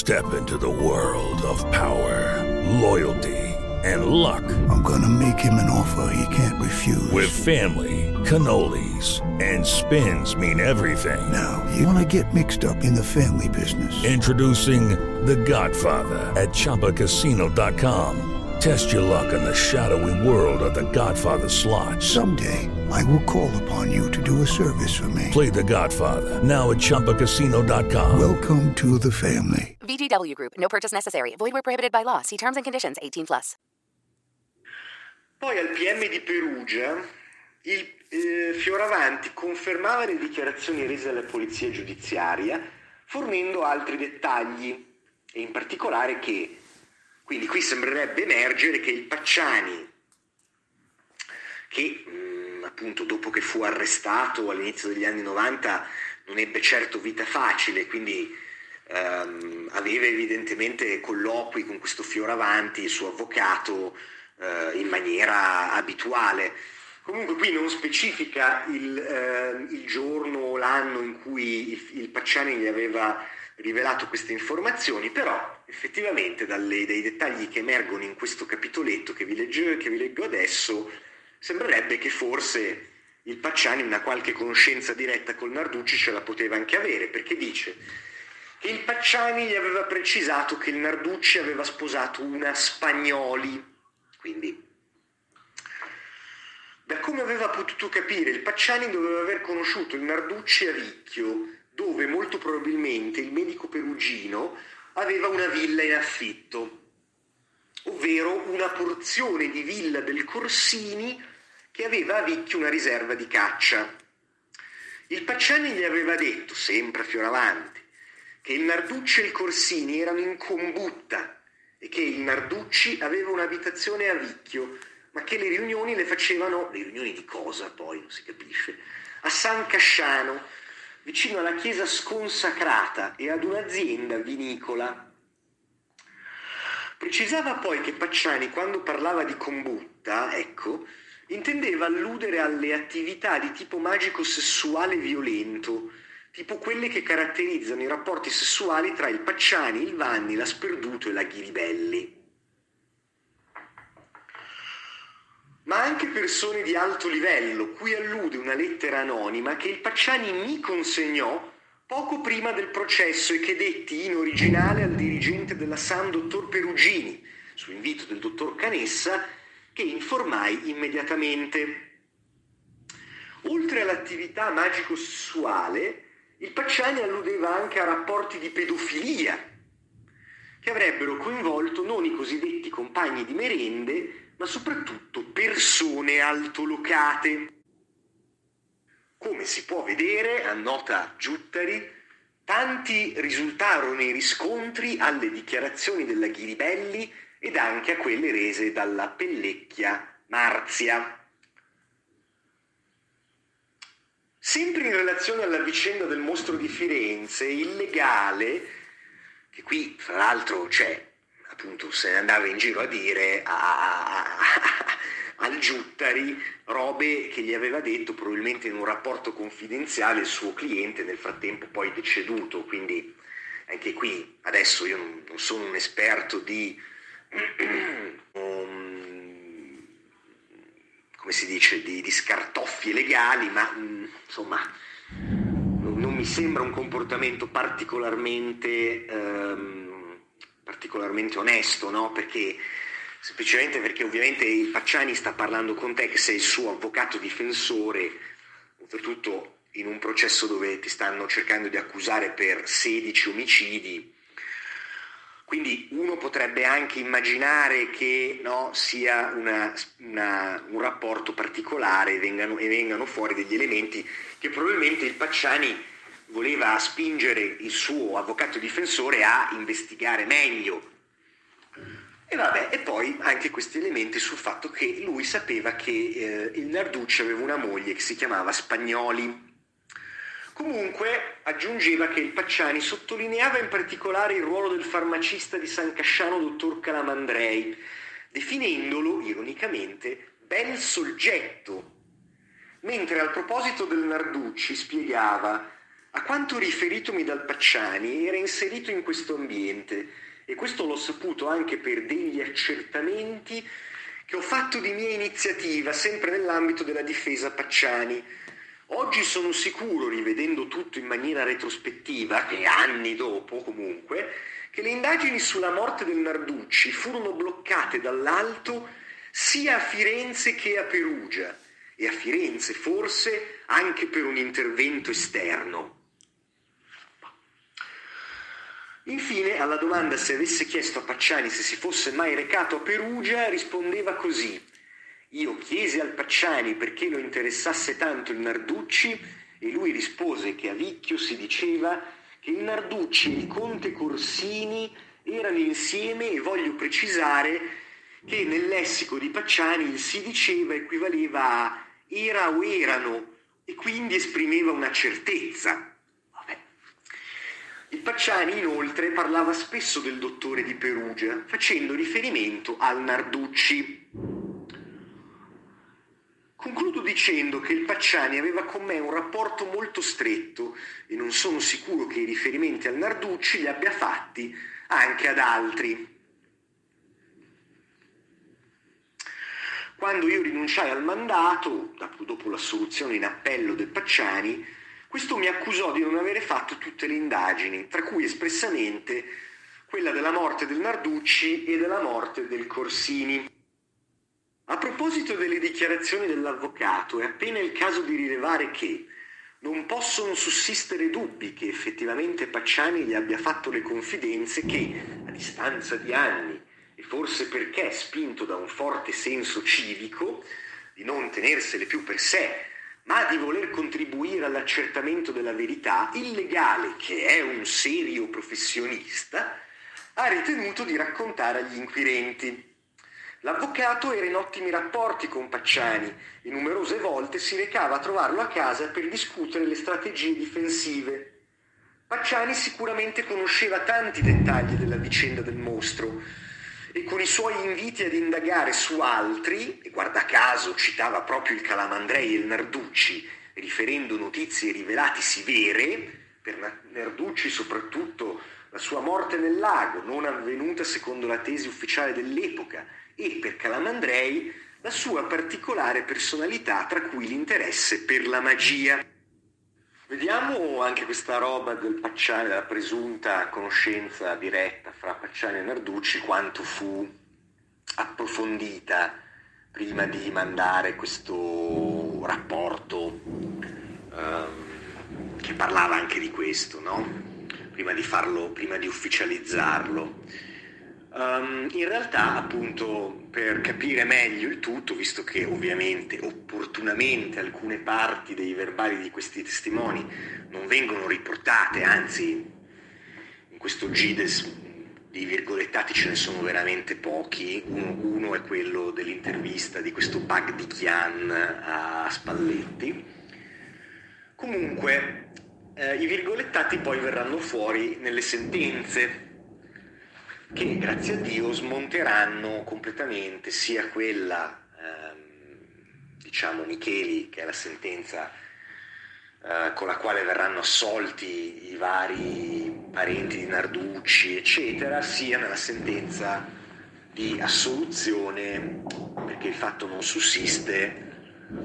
Step into the world of power, loyalty, and luck. I'm gonna make him an offer he can't refuse. With family, cannolis, and spins mean everything. Now, you wanna get mixed up in the family business. Introducing The Godfather at ChumbaCasino.com. Test your luck in the shadowy world of The Godfather slot. Someday, I will call upon you to do a service for me. Play The Godfather, now at ChumbaCasino.com. Welcome to the family. VGW Group. No purchase necessary. Void where prohibited by law. See terms and conditions. 18+. Poi al PM di Perugia, il Fioravanti confermava le dichiarazioni rese alla polizia giudiziaria, fornendo altri dettagli, e in particolare che, quindi qui sembrerebbe emergere che il Pacciani, che appunto dopo che fu arrestato all'inizio degli anni 90 non ebbe certo vita facile, quindi aveva evidentemente colloqui con questo Fioravanti, il suo avvocato, in maniera abituale. Comunque qui non specifica il giorno o l'anno in cui il Pacciani gli aveva rivelato queste informazioni, però effettivamente dai dettagli che emergono in questo capitoletto che vi leggo adesso, sembrerebbe che forse il Pacciani una qualche conoscenza diretta col Narducci ce la poteva anche avere, perché dice che il Pacciani gli aveva precisato che il Narducci aveva sposato una Spagnoli. Quindi, da come aveva potuto capire, il Pacciani doveva aver conosciuto il Narducci a Vicchio, dove molto probabilmente il medico perugino aveva una villa in affitto, ovvero una porzione di villa del Corsini che aveva a Vicchio una riserva di caccia. Il Pacciani gli aveva detto, sempre a Fioravanti, che il Narducci e il Corsini erano in combutta e che il Narducci aveva un'abitazione a Vicchio, ma che le riunioni le facevano, le riunioni di cosa poi, non si capisce, a San Casciano, vicino alla chiesa sconsacrata e ad un'azienda vinicola. Precisava poi che Pacciani, quando parlava di combutta, intendeva alludere alle attività di tipo magico-sessuale violento, tipo quelle che caratterizzano i rapporti sessuali tra il Pacciani, il Vanni, la Sperduto e la Ghiribelli. Ma anche persone di alto livello, cui allude una lettera anonima che il Pacciani mi consegnò poco prima del processo e che detti in originale al dirigente della SAM, dottor Perugini, su invito del dottor Canessa, che informai immediatamente. Oltre all'attività magico-sessuale, il Pacciani alludeva anche a rapporti di pedofilia, che avrebbero coinvolto non i cosiddetti compagni di merende, ma soprattutto persone altolocate. Come si può vedere, annota Giuttari, tanti risultarono i riscontri alle dichiarazioni della Ghiribelli ed anche a quelle rese dalla Pellecchia Marzia. Sempre in relazione alla vicenda del mostro di Firenze, il legale, che qui fra l'altro appunto se ne andava in giro a dire al Giuttari robe che gli aveva detto probabilmente in un rapporto confidenziale il suo cliente, nel frattempo poi deceduto, quindi anche qui adesso io non sono un esperto di come si dice, di scartoffie legali, ma insomma non mi sembra un comportamento particolarmente onesto, no? Semplicemente perché ovviamente il Pacciani sta parlando con te che sei il suo avvocato difensore, oltretutto in un processo dove ti stanno cercando di accusare per 16 omicidi. Quindi uno potrebbe anche immaginare che sia un rapporto particolare e vengano fuori degli elementi che probabilmente il Pacciani voleva spingere il suo avvocato difensore a investigare meglio. E poi anche questi elementi sul fatto che lui sapeva che il Narducci aveva una moglie che si chiamava Spagnoli. Comunque aggiungeva che il Pacciani sottolineava in particolare il ruolo del farmacista di San Casciano, dottor Calamandrei, definendolo, ironicamente, bel soggetto, mentre al proposito del Narducci spiegava: A quanto riferitomi dal Pacciani, era inserito in questo ambiente, e questo l'ho saputo anche per degli accertamenti che ho fatto di mia iniziativa, sempre nell'ambito della difesa Pacciani. Oggi sono sicuro, rivedendo tutto in maniera retrospettiva, e anni dopo comunque, che le indagini sulla morte del Narducci furono bloccate dall'alto sia a Firenze che a Perugia, e a Firenze forse anche per un intervento esterno. Infine, alla domanda se avesse chiesto a Pacciani se si fosse mai recato a Perugia, rispondeva così: io chiesi al Pacciani perché lo interessasse tanto il Narducci, e lui rispose che a Vicchio si diceva che il Narducci e il conte Corsini erano insieme, e voglio precisare che nel lessico di Pacciani il si diceva equivaleva a era o erano, e quindi esprimeva una certezza. Il Pacciani inoltre parlava spesso del dottore di Perugia, facendo riferimento al Narducci. Concludo dicendo che il Pacciani aveva con me un rapporto molto stretto, e non sono sicuro che i riferimenti al Narducci li abbia fatti anche ad altri. Quando io rinunciai al mandato, dopo l'assoluzione in appello del Pacciani, questo mi accusò di non avere fatto tutte le indagini, tra cui espressamente quella della morte del Narducci e della morte del Corsini. A proposito delle dichiarazioni dell'avvocato, è appena il caso di rilevare che non possono sussistere dubbi che effettivamente Pacciani gli abbia fatto le confidenze che, a distanza di anni, e forse perché spinto da un forte senso civico, di non tenersele più per sé, ma di voler contribuire all'accertamento della verità, il legale, che è un serio professionista, ha ritenuto di raccontare agli inquirenti. L'avvocato era in ottimi rapporti con Pacciani e numerose volte si recava a trovarlo a casa per discutere le strategie difensive. Pacciani sicuramente conosceva tanti dettagli della vicenda del mostro, e con i suoi inviti ad indagare su altri, e guarda caso citava proprio il Calamandrei e il Narducci, riferendo notizie rivelatisi vere, per Narducci soprattutto la sua morte nel lago, non avvenuta secondo la tesi ufficiale dell'epoca, e per Calamandrei la sua particolare personalità, tra cui l'interesse per la magia. Vediamo anche questa roba del Pacciani, della presunta conoscenza diretta fra Pacciani e Narducci, quanto fu approfondita prima di mandare questo rapporto che parlava anche di questo, no? Prima di ufficializzarlo. In realtà, appunto, per capire meglio il tutto, visto che ovviamente opportunamente alcune parti dei verbali di questi testimoni non vengono riportate, anzi in questo GIDES di virgolettati ce ne sono veramente pochi, uno è quello dell'intervista di questo Bagdichian a Spalletti. Comunque i virgolettati poi verranno fuori nelle sentenze, che grazie a Dio smonteranno completamente sia quella, Micheli, che è la sentenza con la quale verranno assolti i vari parenti di Narducci, eccetera, sia nella sentenza di assoluzione, perché il fatto non sussiste,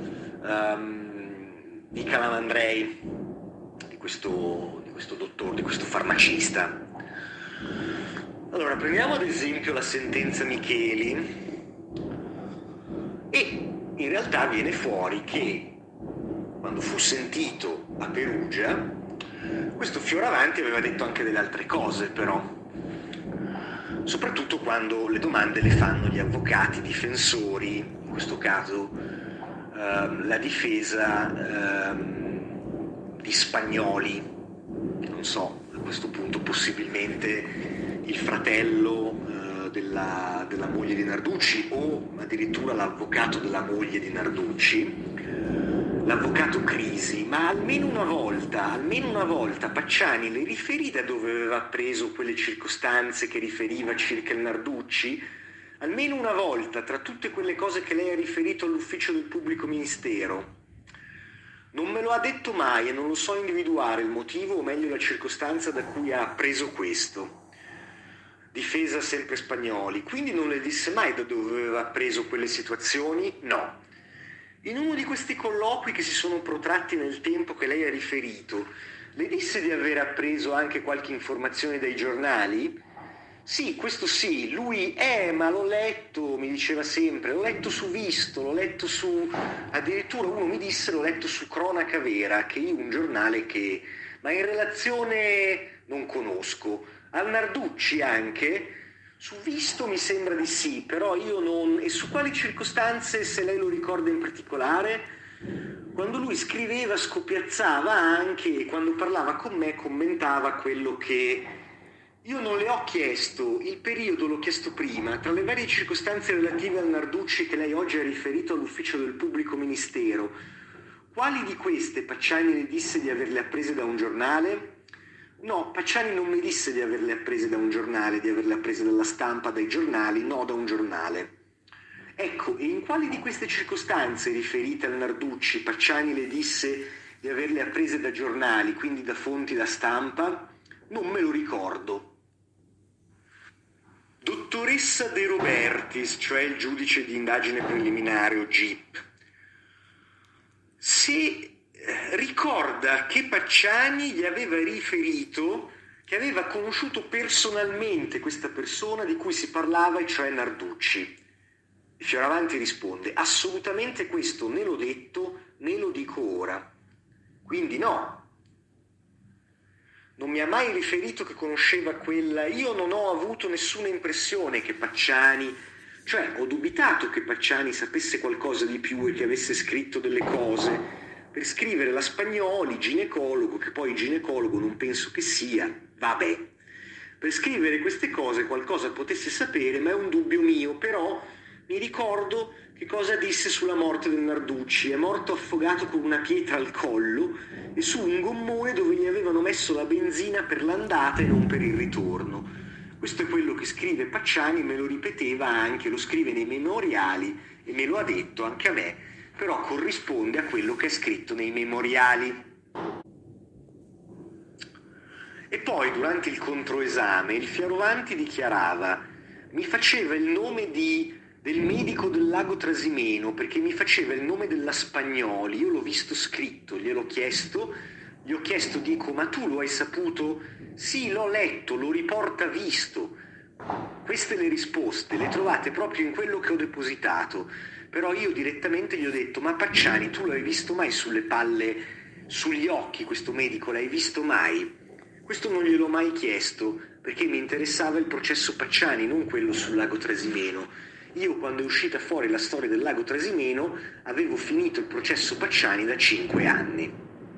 di Calamandrei, di questo dottore, di questo farmacista. Allora, prendiamo ad esempio la sentenza Micheli, e in realtà viene fuori che quando fu sentito a Perugia, questo Fioravanti aveva detto anche delle altre cose, però, soprattutto quando le domande le fanno gli avvocati difensori, in questo caso la difesa di Spagnoli, non so, a questo punto possibilmente il fratello della moglie di Narducci, o addirittura l'avvocato della moglie di Narducci, l'avvocato Crisi, ma almeno una volta Pacciani le riferì da dove aveva preso quelle circostanze che riferiva circa il Narducci? Almeno una volta, tra tutte quelle cose che lei ha riferito all'ufficio del pubblico ministero? Non me lo ha detto mai e non lo so individuare il motivo, o meglio la circostanza da cui ha appreso questo. Difesa sempre Spagnoli. Quindi non le disse mai da dove aveva appreso quelle situazioni? No. In uno di questi colloqui che si sono protratti nel tempo che lei ha riferito, le disse di aver appreso anche qualche informazione dai giornali? Sì, questo sì. Lui, ma l'ho letto, mi diceva sempre, l'ho letto su Visto, l'ho letto su... Addirittura uno mi disse, l'ho letto su Cronaca Vera, che è un giornale che... Ma in relazione non conosco. Al Narducci anche, su Visto mi sembra di sì, però io non... E su quali circostanze, se lei lo ricorda in particolare? Quando lui scriveva scoppiazzava anche, e quando parlava con me commentava quello che... Io non le ho chiesto, il periodo l'ho chiesto prima, tra le varie circostanze relative al Narducci che lei oggi ha riferito all'ufficio del pubblico ministero, quali di queste Pacciani le disse di averle apprese da un giornale? No, Pacciani non mi disse di averle apprese da un giornale, di averle apprese dalla stampa, dai giornali, no, da un giornale. Ecco, e in quali di queste circostanze riferite al Narducci Pacciani le disse di averle apprese da giornali, quindi da fonti da stampa? Non me lo ricordo. Dottoressa De Robertis, cioè il giudice di indagine preliminare o GIP, se ricorda che Pacciani gli aveva riferito che aveva conosciuto personalmente questa persona di cui si parlava, e cioè Narducci. Fioravanti risponde: assolutamente questo né l'ho detto né lo dico ora. Quindi no. Non mi ha mai riferito che conosceva quella... Io non ho avuto nessuna impressione che Pacciani... Cioè, ho dubitato che Pacciani sapesse qualcosa di più e che avesse scritto delle cose per scrivere la Spagnoli, ginecologo, che poi ginecologo non penso che sia, vabbè. Per scrivere queste cose qualcosa potesse sapere, ma è un dubbio mio, però mi ricordo che cosa disse sulla morte del Narducci. È morto affogato con una pietra al collo e su un gommone dove gli avevano messo la benzina per l'andata e non per il ritorno. Questo è quello che scrive Pacciani, me lo ripeteva anche, lo scrive nei memoriali e me lo ha detto anche a me, però corrisponde a quello che è scritto nei memoriali. E poi, durante il controesame, il Fioravanti dichiarava: mi faceva il nome del medico del Lago Trasimeno, perché mi faceva il nome della Spagnoli, io l'ho visto scritto, gli ho chiesto, dico, ma tu lo hai saputo? Sì, l'ho letto, lo riporta Visto. Queste le risposte, le trovate proprio in quello che ho depositato, però io direttamente gli ho detto: ma Pacciani, tu l'hai visto mai sulle palle, sugli occhi, questo medico, l'hai visto mai? Questo non gliel'ho mai chiesto, perché mi interessava il processo Pacciani, non quello sul Lago Trasimeno. Io, quando è uscita fuori la storia del Lago Trasimeno, avevo finito il processo Pacciani da 5 anni.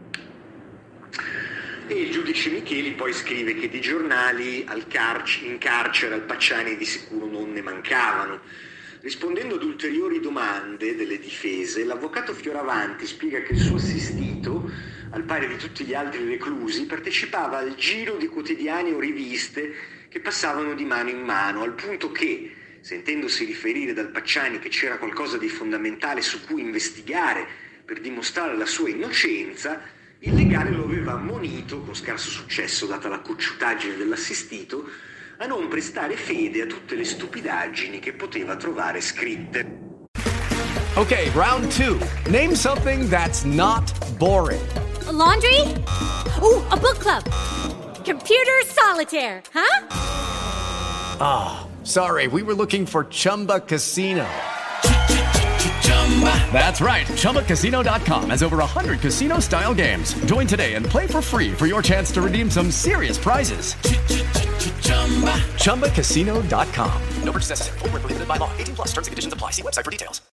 E il giudice Micheli poi scrive che di giornali in carcere al Pacciani di sicuro non ne mancavano. Rispondendo ad ulteriori domande delle difese, l'avvocato Fioravanti spiega che il suo assistito, al pari di tutti gli altri reclusi, partecipava al giro di quotidiani o riviste che passavano di mano in mano, al punto che, sentendosi riferire dal Pacciani che c'era qualcosa di fondamentale su cui investigare per dimostrare la sua innocenza, il legale lo aveva ammonito, con scarso successo data la cocciutaggine dell'assistito, a non prestare fede a tutte le stupidaggini che poteva trovare scritte. Okay, round 2. Name something that's not boring. A laundry? Ooh, a book club. Computer solitaire, huh? Ah, sorry, we were looking for Chumba Casino. That's right, ChumbaCasino.com has over 100 casino-style games. Join today and play for free for your chance to redeem some serious prizes. ChumbaCasino.com. No purchase necessary. Void where prohibited by law. 18+ terms and conditions apply. See website for details.